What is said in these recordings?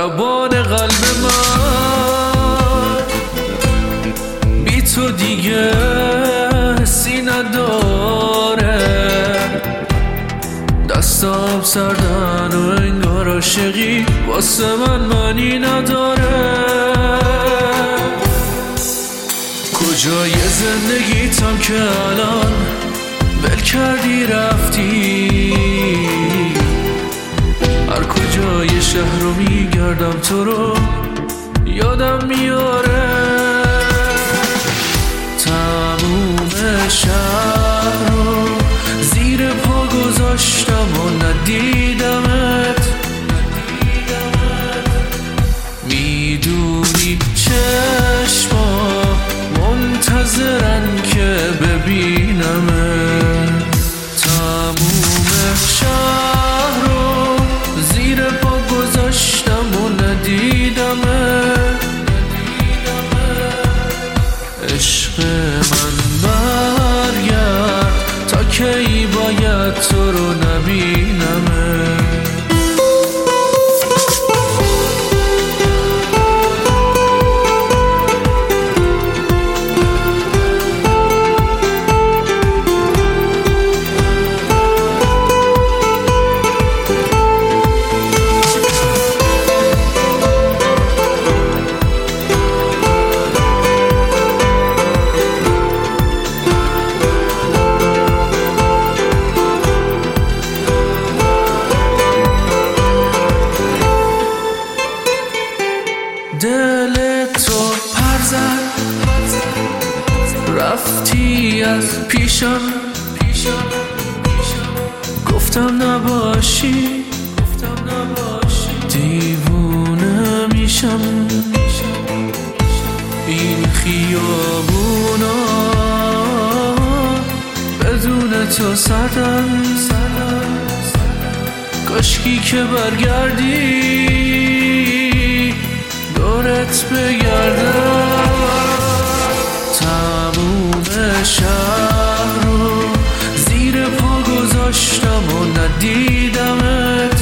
ضربان قلب من بی تو دیگه حسی نداره، دستام سردن و انگار عاشقی واسه من معنی نداره. کجای زندگیتم که الان ول کردی رفتی، هر کجای شهر رو میگردم تو رو یادم میاره. تموم شهر رو زیر پا گذاشتم و ندیدمت، میدونی چشما منتظرن که ببینمت. تموم شهر رو زیر پا گذاشتم و ندیدمت. عشق من برگرد، تا کی باید تو رو نبینمت. دل تو پر زد، رفتی از پیشم، گفتم نباشی دیوونه میشم. این خیابونا بدون تو سردن، کاشکی که برگردی دورت بگردم. تموم شهر رو زیر پا گذاشتم و ندیدمت،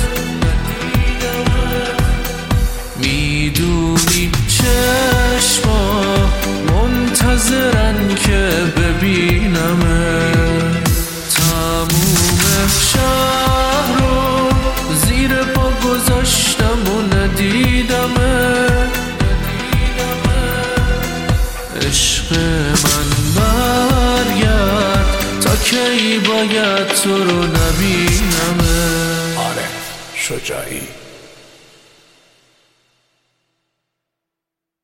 میدونی چشما منتظرن که ببینمت. تموم شهر رو زیر پا گذاشتم و ندیدمت. عشق من برگرد، تا کی باید تو رو نبینمت. آره شجاعی